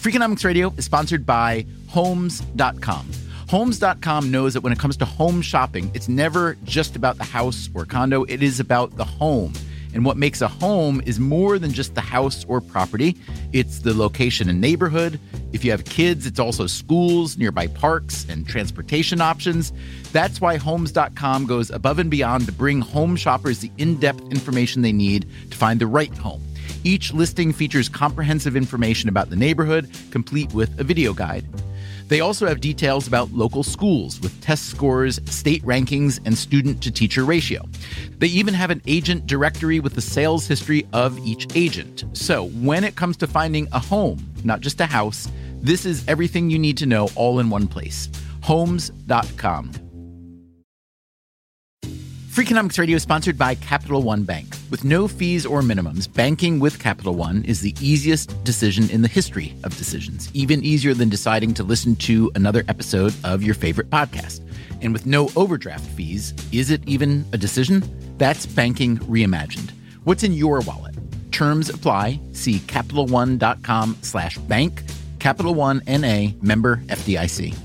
Freakonomics Radio is sponsored by Homes.com. Homes.com knows that when it comes to home shopping, it's never just about the house or condo. It is about the home. And what makes a home is more than just the house or property. It's the location and neighborhood. If you have kids, it's also schools, nearby parks, and transportation options. That's why Homes.com goes above and beyond to bring home shoppers the in-depth information they need to find the right home. Each listing features comprehensive information about the neighborhood, complete with a video guide. They also have details about local schools with test scores, state rankings, and student-to-teacher ratio. They even have an agent directory with the sales history of each agent. So when it comes to finding a home, not just a house, this is everything you need to know all in one place. Homes.com. Freakonomics Radio is sponsored by Capital One Bank. With no fees or minimums, banking with Capital One is the easiest decision in the history of decisions, even easier than deciding to listen to another episode of your favorite podcast. And with no overdraft fees, is it even a decision? That's banking reimagined. What's in your wallet? Terms apply. See CapitalOne.com/bank. Capital One N.A. member FDIC.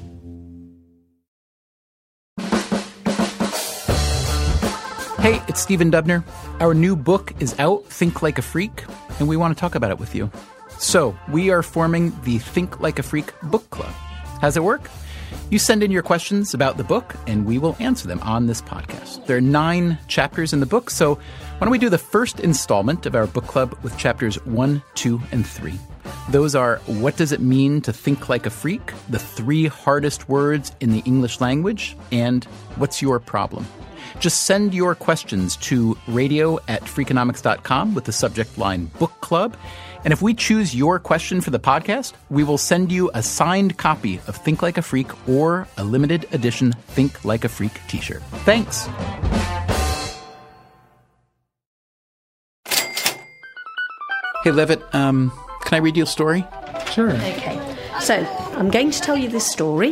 Hey, it's Stephen Dubner. Our new book is out, Think Like a Freak, and we want to talk about it with you. So, we are forming the Think Like a Freak book club. How's it work? You send in your questions about the book, and we will answer them on this podcast. There are 9 chapters in the book, so why don't we do the first installment of our book club with chapters 1, 2, and 3. Those are What Does It Mean to Think Like a Freak?, the 3 hardest words in the English language, and What's Your Problem? Just send your questions to radio@freakonomics.com with the subject line Book Club. And if we choose your question for the podcast, we will send you a signed copy of Think Like a Freak or a limited edition Think Like a Freak t-shirt. Thanks. Hey, Levitt, can I read you a story? Sure. Okay, so I'm going to tell you this story.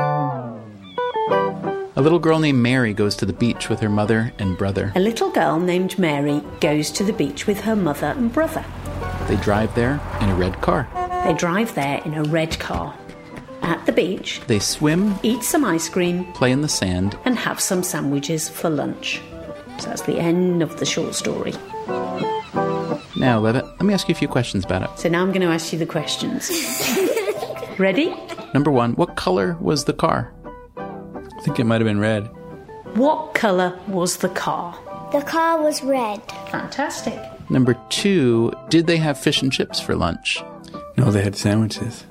A little girl named Mary goes to the beach with her mother and brother. A little girl named Mary goes to the beach with her mother and brother. They drive there in a red car. They drive there in a red car. At the beach, They swim, eat some ice cream, play in the sand. and have some sandwiches for lunch. So that's the end of the short story. Now, Levitt, let me ask you a few questions about it. So now I'm going to ask you the questions. Ready? Number 1, what color was the car? I think it might have been red. What colour was the car? The car was red. Fantastic. Number 2, did they have fish and chips for lunch? No, they had sandwiches.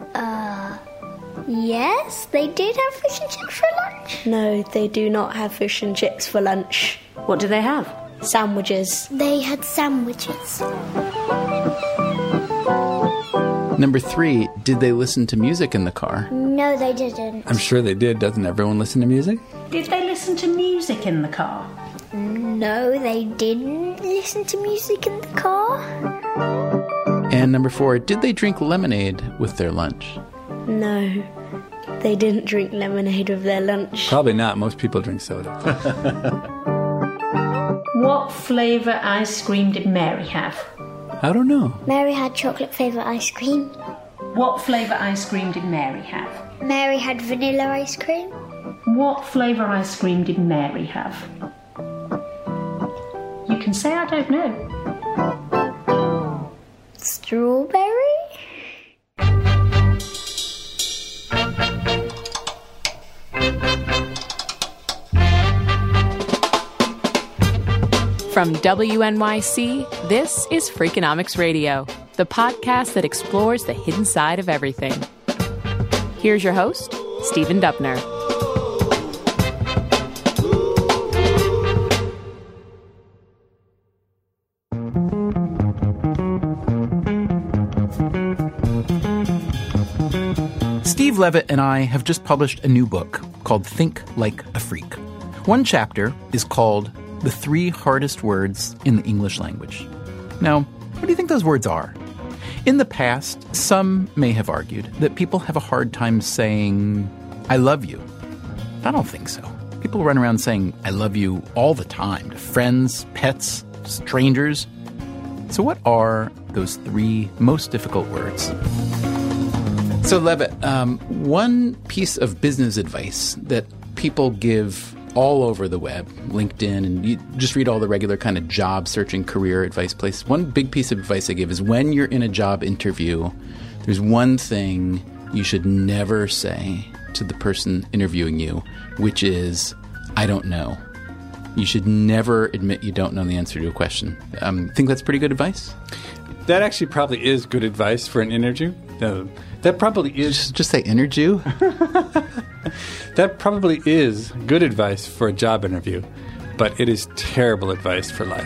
Yes, they did have fish and chips for lunch. No, they do not have fish and chips for lunch. What do they have? Sandwiches. They had sandwiches. Number 3, did they listen to music in the car? No, they didn't. I'm sure they did. Doesn't everyone listen to music? Did they listen to music in the car? No, they didn't listen to music in the car. And number 4, did they drink lemonade with their lunch? No, they didn't drink lemonade with their lunch. Probably not. Most people drink soda. What flavour ice cream did Mary have? I don't know. Mary had chocolate flavoured ice cream. What flavour ice cream did Mary have? Mary had vanilla ice cream. What flavour ice cream did Mary have? You can say I don't know. Strawberry? From WNYC, this is Freakonomics Radio, the podcast that explores the hidden side of everything. Here's your host, Stephen Dubner. Steve Levitt and I have just published a new book called Think Like a Freak. One chapter is called The 3 Hardest Words in the English Language. Now, what do you think those words are? In the past, some may have argued that people have a hard time saying, I love you. I don't think so. People run around saying, I love you all the time to friends, pets, strangers. So what are those 3 most difficult words? So, Levitt, one piece of business advice that people give all over the web, LinkedIn, and you just read all the regular kind of job searching career advice places. One big piece of advice I give is when you're in a job interview, there's one thing you should never say to the person interviewing you, which is, I don't know. You should never admit you don't know the answer to a question. Think that's pretty good advice? That actually probably is good advice for an interview. That probably is... Just say interview? That probably is good advice for a job interview, but it is terrible advice for life.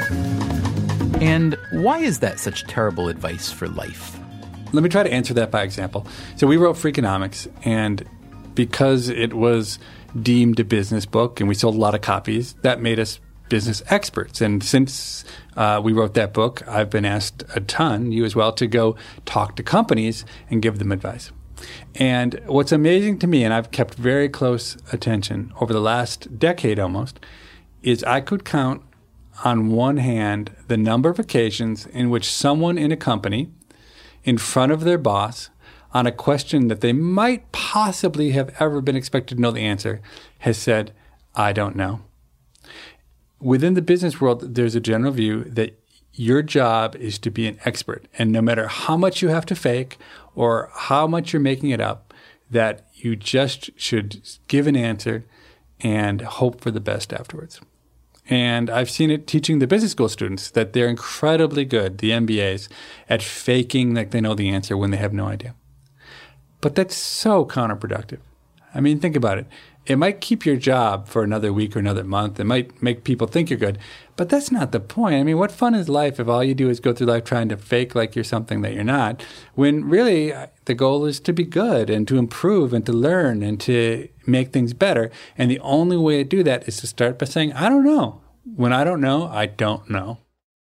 And why is that such terrible advice for life? Let me try to answer that by example. So we wrote Freakonomics, and because it was deemed a business book and we sold a lot of copies, that made us business experts. And since we wrote that book, I've been asked a ton, you as well, to go talk to companies and give them advice. And what's amazing to me, and I've kept very close attention over the last decade almost, is I could count on one hand the number of occasions in which someone in a company, in front of their boss, on a question that they might possibly have ever been expected to know the answer, has said, I don't know. Within the business world, there's a general view that your job is to be an expert. And no matter how much you have to fake or how much you're making it up, that you just should give an answer and hope for the best afterwards. And I've seen it teaching the business school students that they're incredibly good, the MBAs, at faking like they know the answer when they have no idea. But that's so counterproductive. I mean, think about it. It might keep your job for another week or another month. It might make people think you're good. But that's not the point. I mean, what fun is life if all you do is go through life trying to fake like you're something that you're not, when really the goal is to be good and to improve and to learn and to make things better. And the only way to do that is to start by saying, I don't know. When I don't know, I don't know.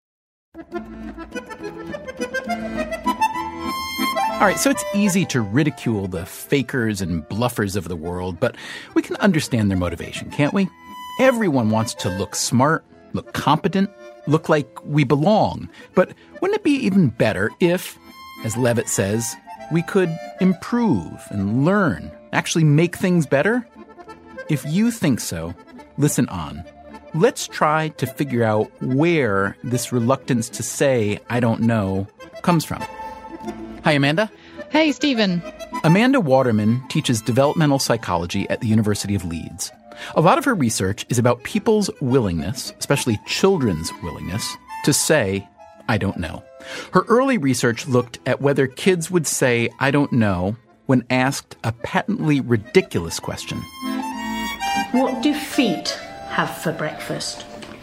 All right, so it's easy to ridicule the fakers and bluffers of the world, but we can understand their motivation, can't we? Everyone wants to look smart, look competent, look like we belong. But wouldn't it be even better if, as Levitt says, we could improve and learn, actually make things better? If you think so, listen on. Let's try to figure out where this reluctance to say, I don't know, comes from. Hi, Amanda. Hey, Stephen. Amanda Waterman teaches developmental psychology at the University of Leeds. A lot of her research is about people's willingness, especially children's willingness, to say, I don't know. Her early research looked at whether kids would say, I don't know, when asked a patently ridiculous question. What do feet have for breakfast?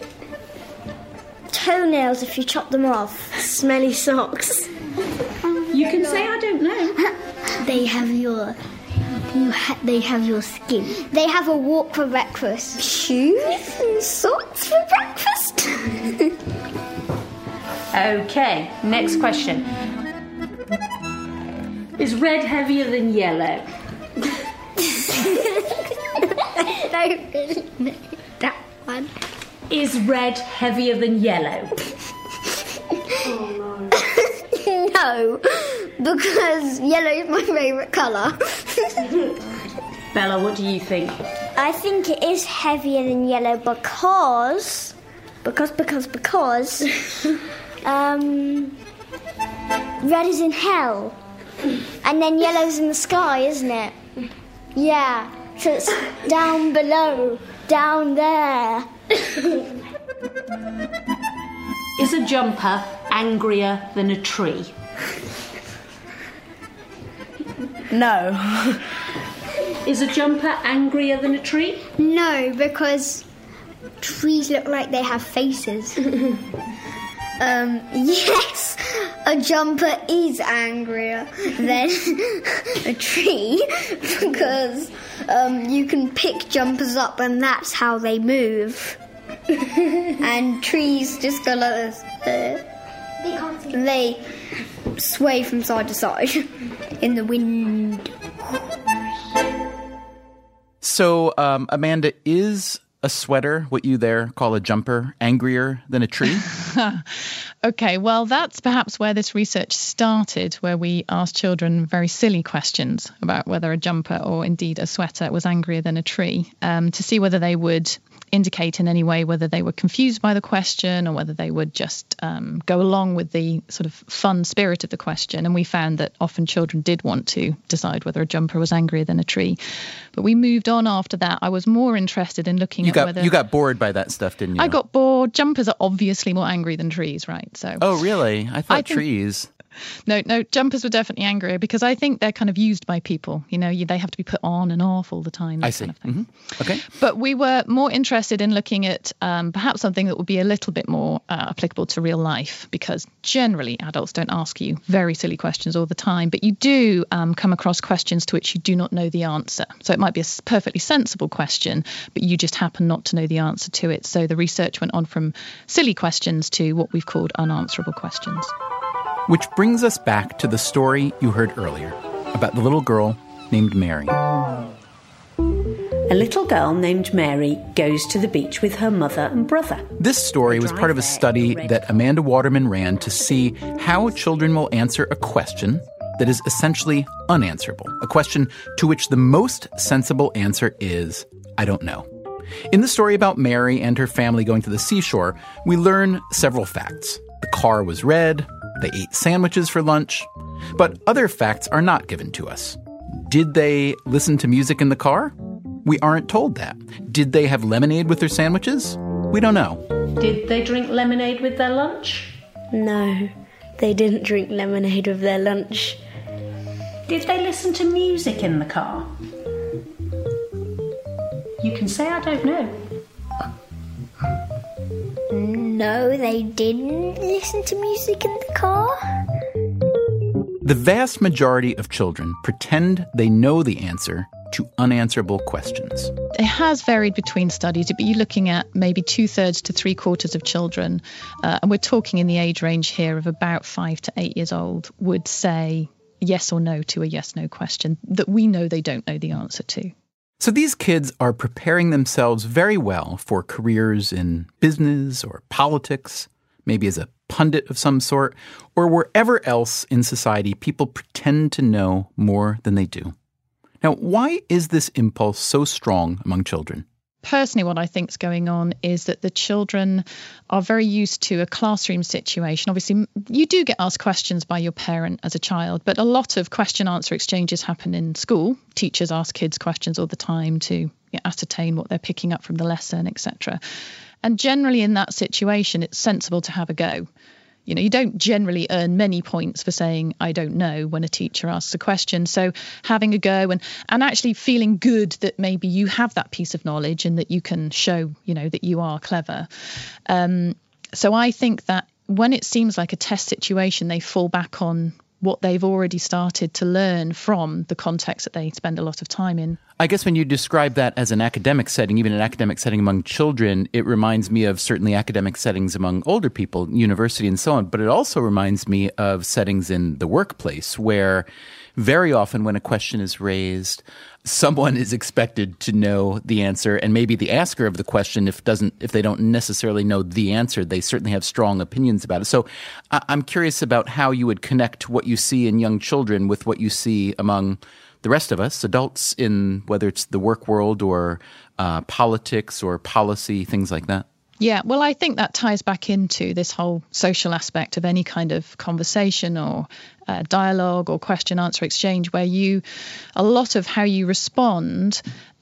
Toenails if you chop them off. Smelly socks. You can say I don't know. They have your skin. They have a walk for breakfast. Shoes and socks for breakfast. Okay, next question. Is red heavier than yellow? I don't really know that one. Is red heavier than yellow? No, because yellow is my favourite colour. Bella, what do you think? I think it is heavier than yellow because red is in hell, and then yellow's in the sky, isn't it? Yeah, so it's down below, down there. Is a jumper angrier than a tree? No. Is a jumper angrier than a tree? No, because trees look like they have faces. Yes, a jumper is angrier than a tree because you can pick jumpers up and that's how they move. And trees just go like this. They sway from side to side in the wind. So, Amanda, is a sweater what you there call a jumper angrier than a tree? Okay, well, that's perhaps where this research started, where we asked children very silly questions about whether a jumper or indeed a sweater was angrier than a tree, to see whether they would indicate in any way whether they were confused by the question or whether they would just go along with the sort of fun spirit of the question. And we found that often children did want to decide whether a jumper was angrier than a tree. But we moved on after that. I was more interested in looking at whether... You got bored by that stuff, didn't you? I got bored. Jumpers are obviously more angry than trees, right? So. Oh, really? I thought trees... No, jumpers were definitely angrier because I think they're kind of used by people. You know, they have to be put on and off all the time. I see. Kind of thing. Mm-hmm. Okay. But we were more interested in looking at perhaps something that would be a little bit more applicable to real life, because generally adults don't ask you very silly questions all the time, but you do come across questions to which you do not know the answer. So it might be a perfectly sensible question, but you just happen not to know the answer to it. So the research went on from silly questions to what we've called unanswerable questions. Which brings us back to the story you heard earlier about the little girl named Mary. A little girl named Mary goes to the beach with her mother and brother. This story was part of a study that Amanda Waterman ran to see how children will answer a question that is essentially unanswerable, a question to which the most sensible answer is, I don't know. In the story about Mary and her family going to the seashore, we learn several facts. The car was red. They ate sandwiches for lunch. But other facts are not given to us. Did they listen to music in the car? We aren't told that. Did they have lemonade with their sandwiches? We don't know. Did they drink lemonade with their lunch? No, they didn't drink lemonade with their lunch. Did they listen to music in the car? You can say I don't know. No, they didn't listen to music in the car. The vast majority of children pretend they know the answer to unanswerable questions. It has varied between studies, but you're looking at maybe 2/3 to 3/4 of children, and we're talking in the age range here of about 5 to 8 years old, would say yes or no to a yes-no question that we know they don't know the answer to. So these kids are preparing themselves very well for careers in business or politics, maybe as a pundit of some sort, or wherever else in society people pretend to know more than they do. Now, why is this impulse so strong among children? Personally, what I think is going on is that the children are very used to a classroom situation. Obviously, you do get asked questions by your parent as a child, but a lot of question-answer exchanges happen in school. Teachers ask kids questions all the time to ascertain what they're picking up from the lesson, etc. And generally in that situation, it's sensible to have a go. You know, you don't generally earn many points for saying, I don't know, when a teacher asks a question. So having a go and actually feeling good that maybe you have that piece of knowledge and that you can show, you know, that you are clever. So I think that when it seems like a test situation, they fall back on what they've already started to learn from the context that they spend a lot of time in. I guess when you describe that as an academic setting, even an academic setting among children, it reminds me of certainly academic settings among older people, university and so on. But it also reminds me of settings in the workplace where very often when a question is raised, someone is expected to know the answer, and maybe the asker of the question, if they don't necessarily know the answer, they certainly have strong opinions about it. So I'm curious about how you would connect what you see in young children with what you see among the rest of us, adults, in whether it's the work world or politics or policy, things like that. Yeah, well, I think that ties back into this whole social aspect of any kind of conversation or dialogue or question-answer exchange, where a lot of how you respond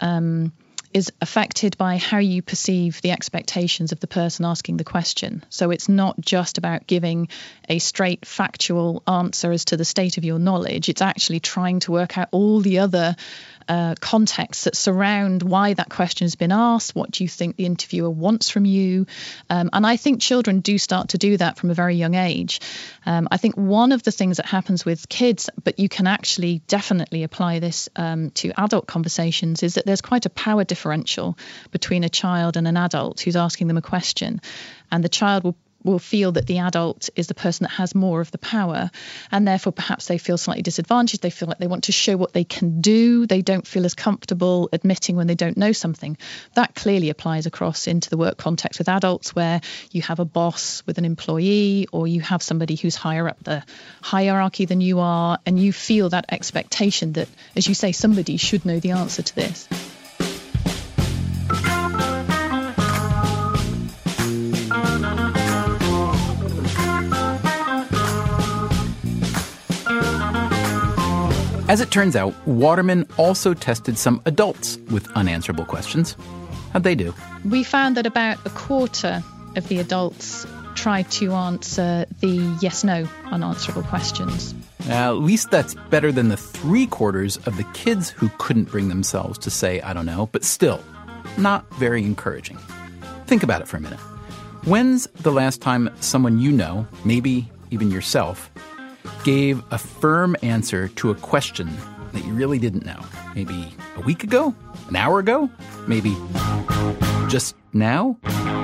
is affected by how you perceive the expectations of the person asking the question. So it's not just about giving a straight factual answer as to the state of your knowledge. It's actually trying to work out all the other contexts that surround why that question has been asked. What do you think the interviewer wants from you? And I think children do start to do that from a very young age. I think one of the things that happens with kids, but you can actually definitely apply this to adult conversations, is that there's quite a power differential between a child and an adult who's asking them a question. And the child will feel that the adult is the person that has more of the power, and therefore perhaps they feel slightly disadvantaged. They feel like they want to show what they can do. They don't feel as comfortable admitting when they don't know something. That clearly applies across into the work context with adults, where you have a boss with an employee, or you have somebody who's higher up the hierarchy than you are, and you feel that expectation that, as you say, somebody should know the answer to this. As it turns out, Waterman also tested some adults with unanswerable questions. How'd they do? We found that about a quarter of the adults tried to answer the yes-no unanswerable questions. At least that's better than the 3/4 of the kids who couldn't bring themselves to say, I don't know, but still, not very encouraging. Think about it for a minute. When's the last time someone you know, maybe even yourself, gave a firm answer to a question that you really didn't know? Maybe a week ago? An hour ago? Maybe just now?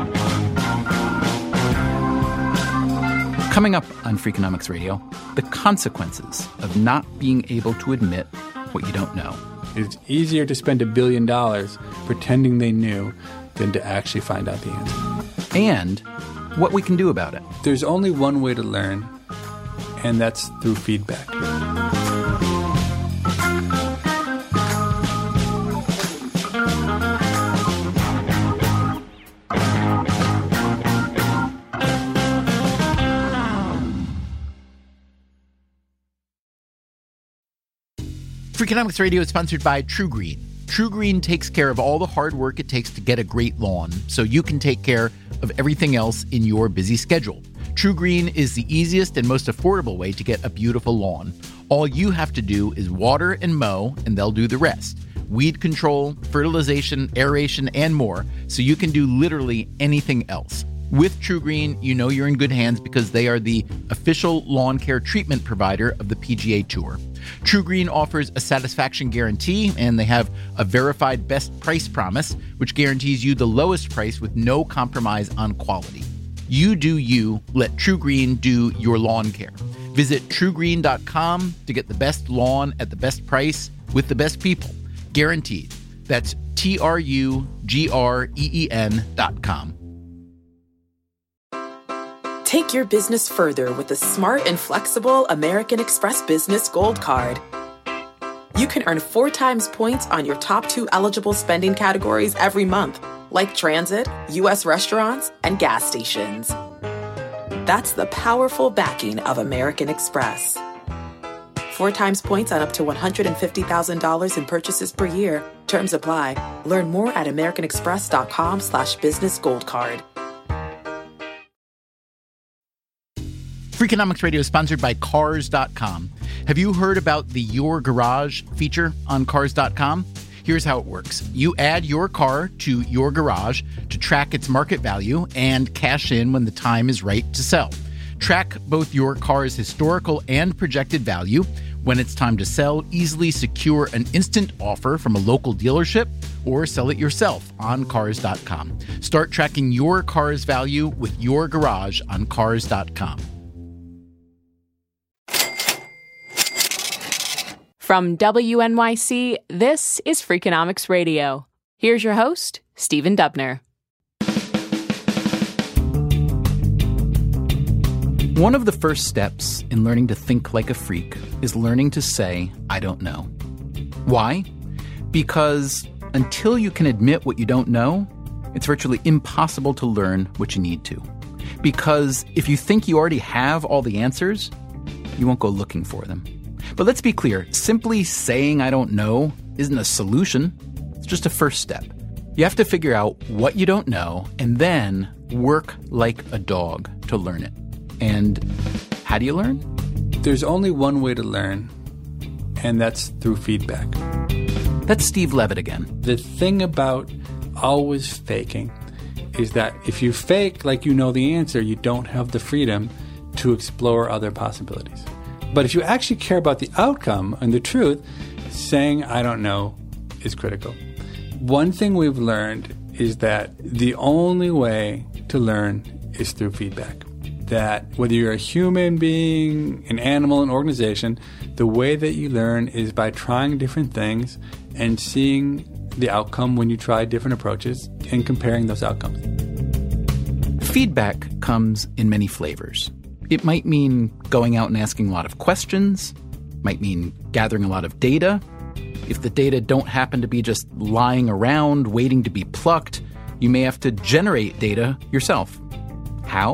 Coming up on Freakonomics Radio, the consequences of not being able to admit what you don't know. It's easier to spend $1 billion pretending they knew than to actually find out the answer. And what we can do about it. There's only one way to learn, and that's through feedback. Freakonomics Radio is sponsored by TruGreen. TruGreen takes care of all the hard work it takes to get a great lawn, so you can take care of everything else in your busy schedule. TruGreen is the easiest and most affordable way to get a beautiful lawn. All you have to do is water and mow, and they'll do the rest. Weed control, fertilization, aeration, and more, so you can do literally anything else. With TruGreen, you know you're in good hands because they are the official lawn care treatment provider of the PGA Tour. TruGreen offers a satisfaction guarantee, and they have a verified best price promise, which guarantees you the lowest price with no compromise on quality. You do you, let TruGreen do your lawn care. Visit TruGreen.com to get the best lawn at the best price with the best people. Guaranteed. That's TruGreen.com. Take your business further with the smart and flexible American Express Business Gold Card. You can earn 4 times points on your top 2 eligible spending categories every month, like transit, U.S. restaurants, and gas stations. That's the powerful backing of American Express. 4 times points on up to $150,000 in purchases per year. Terms apply. Learn more at americanexpress.com/businessgoldcard. Freakonomics Radio is sponsored by Cars.com. Have you heard about the Your Garage feature on Cars.com? Here's how it works. You add your car to your garage to track its market value and cash in when the time is right to sell. Track both your car's historical and projected value. When it's time to sell, easily secure an instant offer from a local dealership or sell it yourself on Cars.com. Start tracking your car's value with your garage on Cars.com. From WNYC, this is Freakonomics Radio. Here's your host, Stephen Dubner. One of the first steps in learning to think like a freak is learning to say, I don't know. Why? Because until you can admit what you don't know, it's virtually impossible to learn what you need to. Because if you think you already have all the answers, you won't go looking for them. But let's be clear, simply saying I don't know isn't a solution. It's just a first step. You have to figure out what you don't know and then work like a dog to learn it. And how do you learn? There's only one way to learn, and that's through feedback. That's Steve Levitt again. The thing about always faking is that if you fake like you know the answer, you don't have the freedom to explore other possibilities. But if you actually care about the outcome and the truth, saying I don't know is critical. One thing we've learned is that the only way to learn is through feedback. that whether you're a human being, an animal, an organization, the way that you learn is by trying different things and seeing the outcome when you try different approaches and comparing those outcomes. Feedback comes in many flavors. It might mean going out and asking a lot of questions, might mean gathering a lot of data. If the data don't happen to be just lying around, waiting to be plucked, you may have to generate data yourself. How?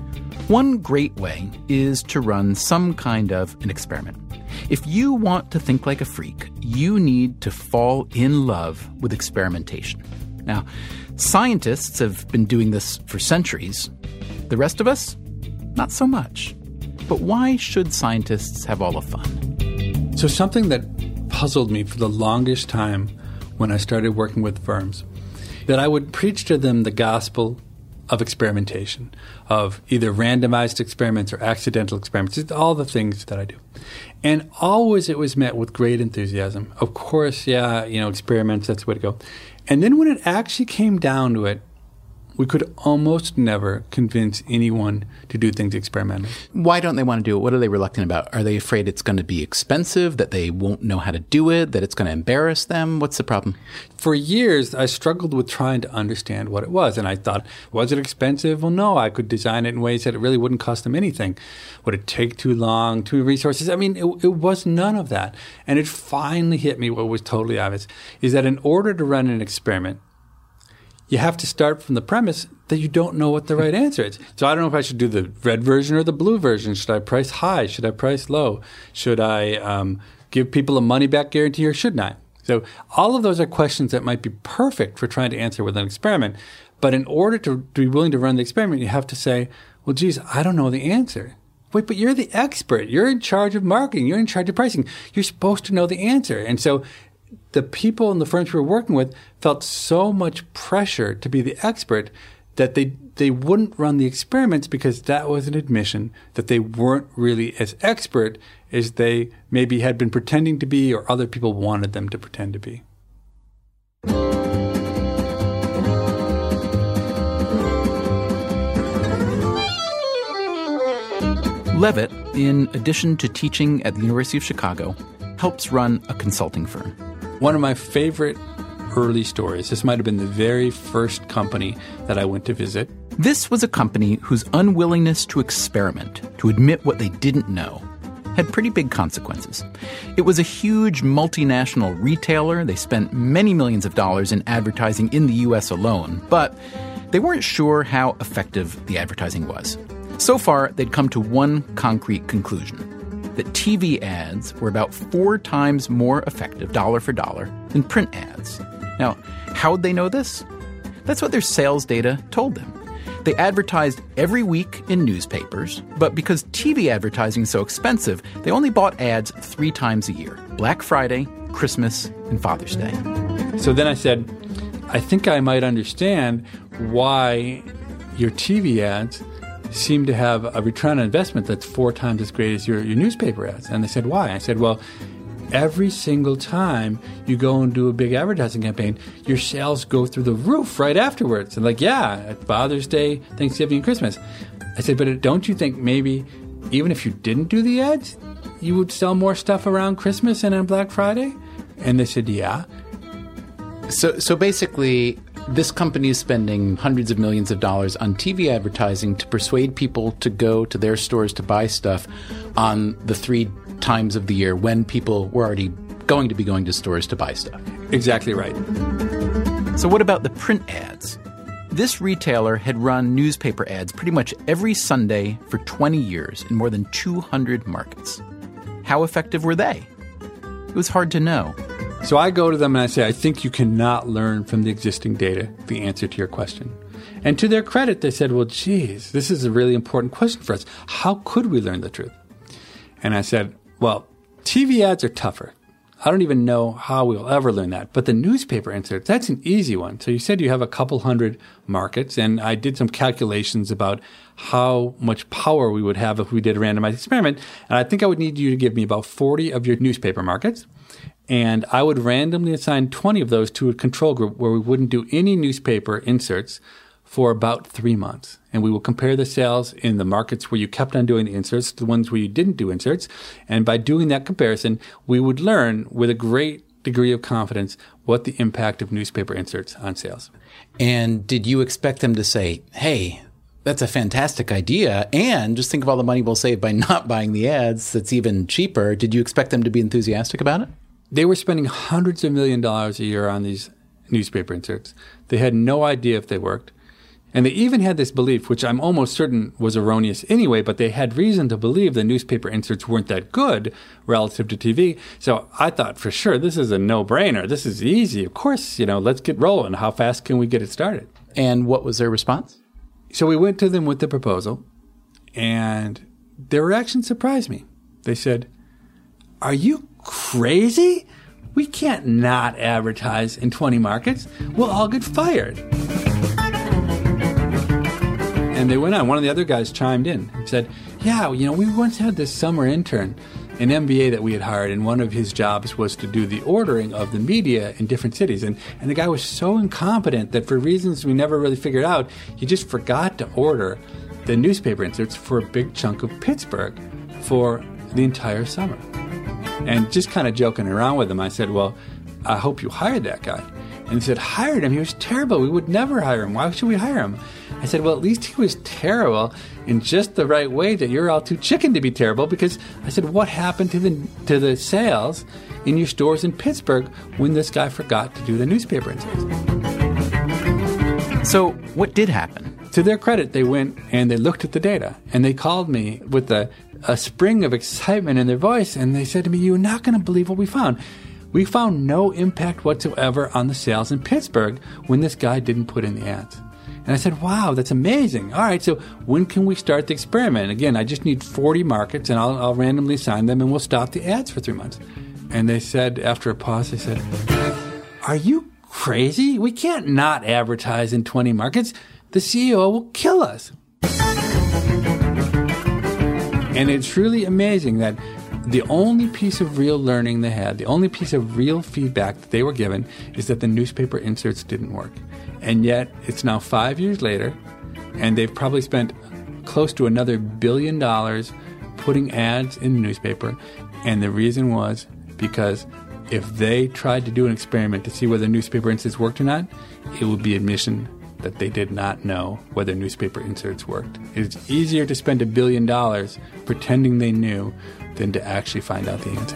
One great way is to run some kind of an experiment. If you want to think like a freak, you need to fall in love with experimentation. Now, scientists have been doing this for centuries. The rest of us? Not so much. But why should scientists have all the fun? So something that puzzled me for the longest time when I started working with firms, that I would preach to them the gospel of experimentation, of either randomized experiments or accidental experiments. It's all the things that I do. And always it was met with great enthusiasm. Of course, experiments, that's the way to go. And then when it actually came down to it, we could almost never convince anyone to do things experimentally. Why don't they want to do it? What are they reluctant about? Are they afraid it's going to be expensive, that they won't know how to do it, that it's going to embarrass them? What's the problem? For years, I struggled with trying to understand what it was. And I thought, was it expensive? Well, no, I could design it in ways that it really wouldn't cost them anything. Would it take too long, too many resources? I mean, it was none of that. And it finally hit me what was totally obvious, is that in order to run an experiment, you have to start from the premise that you don't know what the right answer is. So I don't know if I should do the red version or the blue version. Should I price high? Should I price low? Should I give people a money-back guarantee or shouldn't I? So all of those are questions that might be perfect for trying to answer with an experiment. But in order to be willing to run the experiment, you have to say, well, geez, I don't know the answer. Wait, but you're the expert. You're in charge of marketing. You're in charge of pricing. You're supposed to know the answer. And so the people in the firms we were working with felt so much pressure to be the expert that they wouldn't run the experiments because that was an admission that they weren't really as expert as they maybe had been pretending to be or other people wanted them to pretend to be. Levitt, in addition to teaching at the University of Chicago, helps run a consulting firm. One of my favorite early stories, this might have been the very first company that I went to visit. This was a company whose unwillingness to experiment, to admit what they didn't know, had pretty big consequences. It was a huge multinational retailer. They spent many millions of dollars in advertising in the U.S. alone, but they weren't sure how effective the advertising was. So far, they'd come to one concrete conclusion: that TV ads were about 4 times more effective, dollar for dollar, than print ads. Now, how'd they know this? That's what their sales data told them. They advertised every week in newspapers, but because TV advertising is so expensive, they only bought ads 3 times a year: Black Friday, Christmas, and Father's Day. So then I said, I think I might understand why your TV ads seem to have a return on investment that's 4 times as great as your newspaper ads. And they said, why? I said, well, every single time you go and do a big advertising campaign, your sales go through the roof right afterwards. And at Father's Day, Thanksgiving, and Christmas. I said, but don't you think maybe even if you didn't do the ads, you would sell more stuff around Christmas and on Black Friday? And they said, yeah. So basically, this company is spending hundreds of millions of dollars on TV advertising to persuade people to go to their stores to buy stuff on the 3 times of the year when people were already going to be going to stores to buy stuff. Exactly right. So what about the print ads? This retailer had run newspaper ads pretty much every Sunday for 20 years in more than 200 markets. How effective were they? It was hard to know. So I go to them and I say, I think you cannot learn from the existing data the answer to your question. And to their credit, they said, well, geez, this is a really important question for us. How could we learn the truth? And I said, well, TV ads are tougher. I don't even know how we'll ever learn that. But the newspaper inserts, that's an easy one. So you said you have a couple hundred markets, and I did some calculations about how much power we would have if we did a randomized experiment. And I think I would need you to give me about 40 of your newspaper markets. And I would randomly assign 20 of those to a control group where we wouldn't do any newspaper inserts for about 3 months. And we will compare the sales in the markets where you kept on doing the inserts to the ones where you didn't do inserts. And by doing that comparison, we would learn with a great degree of confidence what the impact of newspaper inserts on sales. And did you expect them to say, hey, that's a fantastic idea, and just think of all the money we'll save by not buying the ads, that's even cheaper? Did you expect them to be enthusiastic about it? They were spending hundreds of $millions a year on these newspaper inserts. They had no idea if they worked. And they even had this belief, which I'm almost certain was erroneous anyway, but they had reason to believe the newspaper inserts weren't that good relative to TV. So I thought, for sure, this is a no-brainer. This is easy. Of course, let's get rolling. How fast can we get it started? And what was their response? So we went to them with the proposal, and their reaction surprised me. They said, "Are you crazy? We can't not advertise in 20 markets. We'll all get fired." And they went on. One of the other guys chimed in and said, "Yeah, we once had this summer intern, an MBA that we had hired, and one of his jobs was to do the ordering of the media in different cities. And the guy was so incompetent that for reasons we never really figured out, he just forgot to order the newspaper inserts for a big chunk of Pittsburgh for the entire summer." And just kind of joking around with him, I said, "Well, I hope you hired that guy." And he said, "Hired him? He was terrible. We would never hire him. Why should we hire him?" I said, "Well, at least he was terrible in just the right way that you're all too chicken to be terrible." Because I said, "What happened to the sales in your stores in Pittsburgh when this guy forgot to do the newspaper inserts?" So what did happen? To their credit, they went and they looked at the data, and they called me with a spring of excitement in their voice, and they said to me, "You're not going to believe what we found. We found no impact whatsoever on the sales in Pittsburgh when this guy didn't put in the ads." And I said, "Wow, that's amazing. All right, so when can we start the experiment? Again, I just need 40 markets, and I'll randomly assign them, and we'll stop the ads for 3 months." And they said, after a pause, they said, "Are you crazy? We can't not advertise in 20 markets. The CEO will kill us." And it's really amazing that the only piece of real learning they had, the only piece of real feedback that they were given, is that the newspaper inserts didn't work. And yet, it's now 5 years later, and they've probably spent close to another $1 billion putting ads in the newspaper. And the reason was because if they tried to do an experiment to see whether newspaper inserts worked or not, it would be admission that they did not know whether newspaper inserts worked. It's easier to spend $1 billion pretending they knew than to actually find out the answer.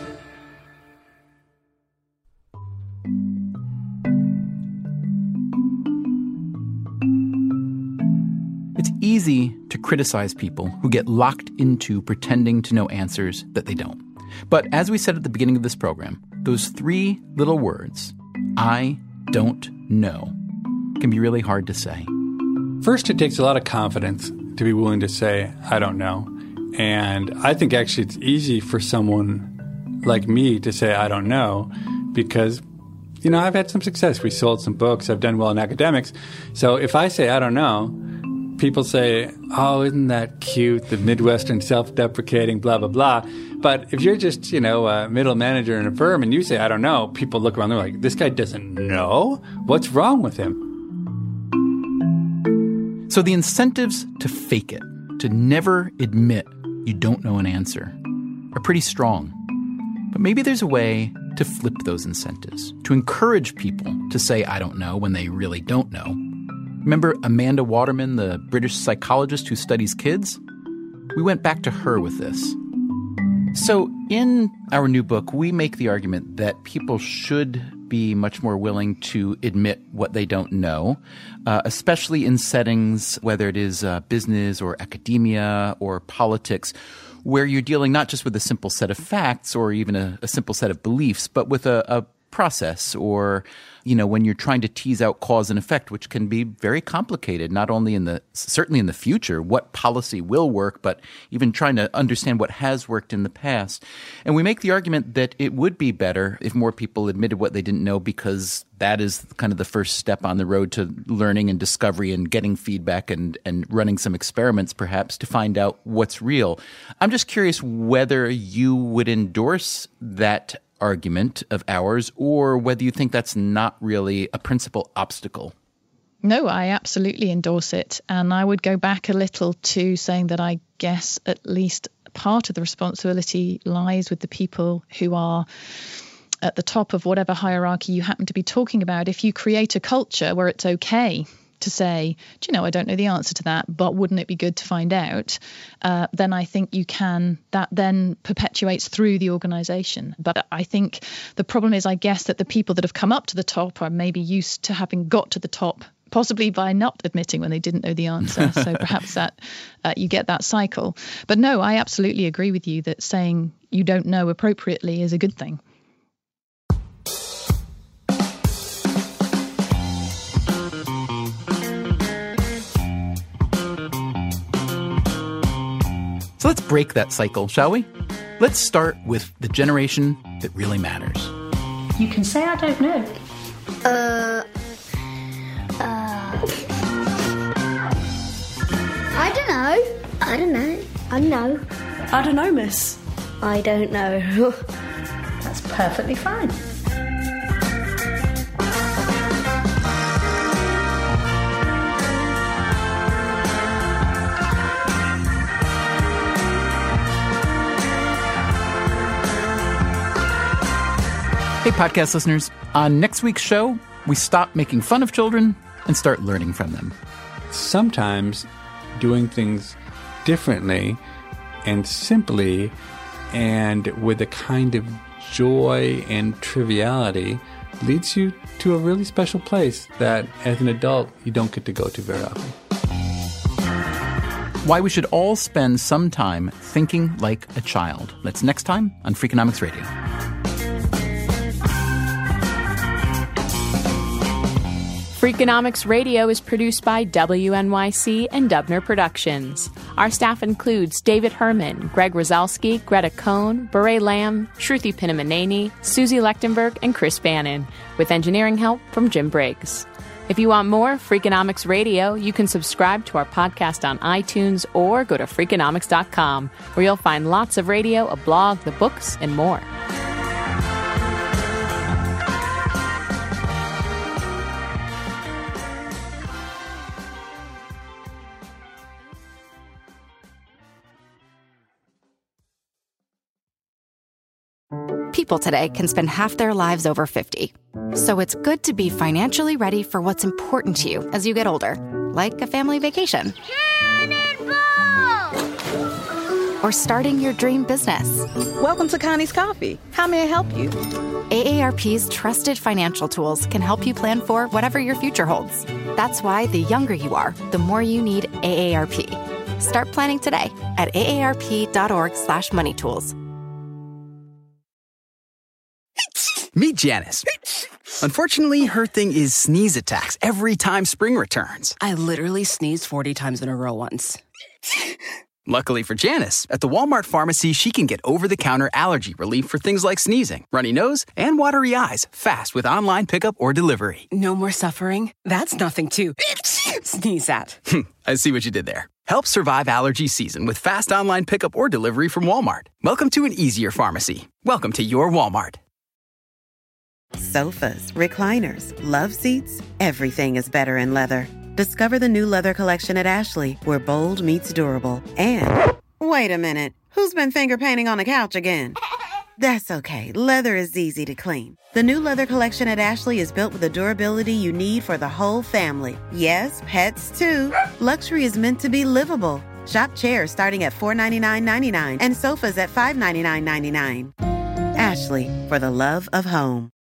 It's easy to criticize people who get locked into pretending to know answers that they don't. But as we said at the beginning of this program, those 3 little words, "I don't know," can be really hard to say. First, it takes a lot of confidence to be willing to say, "I don't know." And I think actually it's easy for someone like me to say, "I don't know," because, I've had some success. We sold some books. I've done well in academics. So if I say, "I don't know," people say, "Oh, isn't that cute, the Midwestern self-deprecating, blah, blah, blah." But if you're just, a middle manager in a firm and you say, "I don't know," people look around, they're like, "This guy doesn't know? What's wrong with him?" So the incentives to fake it, to never admit you don't know an answer, are pretty strong. But maybe there's a way to flip those incentives, to encourage people to say, "I don't know," when they really don't know. Remember Amanda Waterman, the British psychologist who studies kids? We went back to her with this. So in our new book, we make the argument that people should be much more willing to admit what they don't know, especially in settings, whether it is business or academia or politics, where you're dealing not just with a simple set of facts or even a simple set of beliefs, but with a process, or when you're trying to tease out cause and effect, which can be very complicated, not only certainly in the future, what policy will work, but even trying to understand what has worked in the past. And we make the argument that it would be better if more people admitted what they didn't know, because that is kind of the first step on the road to learning and discovery and getting feedback and running some experiments perhaps to find out what's real. I'm just curious whether you would endorse that argument of ours, or whether you think that's not really a principal obstacle. No, I absolutely endorse it. And I would go back a little to saying that I guess at least part of the responsibility lies with the people who are at the top of whatever hierarchy you happen to be talking about. If you create a culture where it's okay to say, do you know, I don't know the answer to that, but wouldn't it be good to find out? Then I think that then perpetuates through the organization. But I think the problem is, I guess, that the people that have come up to the top are maybe used to having got to the top, possibly by not admitting when they didn't know the answer. So perhaps that you get that cycle. But no, I absolutely agree with you that saying you don't know appropriately is a good thing. So let's break that cycle, shall we? Let's start with the generation that really matters. You can say I don't know. I don't know. I don't know. I know. I don't know, miss. I don't know. That's perfectly fine. Hey, podcast listeners. On next week's show, we stop making fun of children and start learning from them. Sometimes doing things differently and simply and with a kind of joy and triviality leads you to a really special place that, as an adult, you don't get to go to very often. Why we should all spend some time thinking like a child. That's next time on Freakonomics Radio. Freakonomics Radio is produced by WNYC and Dubner Productions. Our staff includes David Herman, Greg Rosalski, Greta Cohn, Beret Lamb, Shruti Pinamaneni, Susie Lechtenberg, and Chris Bannon, with engineering help from Jim Briggs. If you want more Freakonomics Radio, you can subscribe to our podcast on iTunes or go to Freakonomics.com, where you'll find lots of radio, a blog, the books, and more. People today can spend half their lives over 50. So it's good to be financially ready for what's important to you as you get older, like a family vacation. Cannonball! Or starting your dream business. Welcome to Connie's Coffee. How may I help you? AARP's trusted financial tools can help you plan for whatever your future holds. That's why the younger you are, the more you need AARP. Start planning today at aarp.org/moneytools. Meet Janice. Unfortunately, her thing is sneeze attacks every time spring returns. I literally sneezed 40 times in a row once. Luckily for Janice, at the Walmart pharmacy, she can get over-the-counter allergy relief for things like sneezing, runny nose, and watery eyes fast with online pickup or delivery. No more suffering? That's nothing to sneeze at. I see what you did there. Help survive allergy season with fast online pickup or delivery from Walmart. Welcome to an easier pharmacy. Welcome to your Walmart. Sofas, recliners, love seats, everything is better in leather. Discover the new leather collection at Ashley, where bold meets durable. And, wait a minute, who's been finger painting on the couch again? That's okay, leather is easy to clean. The new leather collection at Ashley is built with the durability you need for the whole family. Yes, pets too. Luxury is meant to be livable. Shop chairs starting at $499.99 and sofas at $599.99. Ashley, for the love of home.